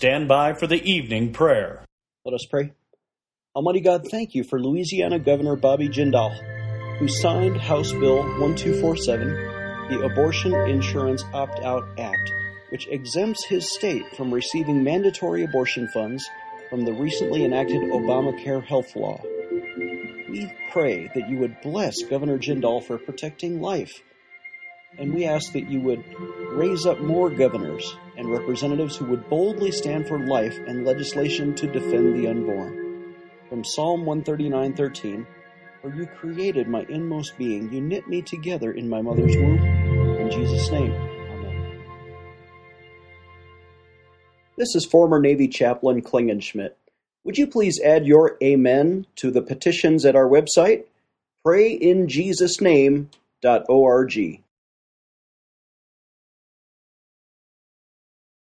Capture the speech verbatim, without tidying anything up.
stand by for the evening prayer. Let us pray. Almighty God, thank you for Louisiana Governor Bobby Jindal, who signed House Bill twelve forty-seven, the Abortion Insurance Opt-out Act, which exempts his state from receiving mandatory abortion funds from the recently enacted Obamacare health law. We pray that you would bless Governor Jindal for protecting life, and we ask that you would raise up more governors and representatives who would boldly stand for life and legislation to defend the unborn. From Psalm one thirty-nine thirteen, for you created my inmost being, you knit me together in my mother's womb. In Jesus' name, amen. This is former Navy Chaplain Klingenschmidt. Would you please add your amen to the petitions at our website, pray in jesus name dot org.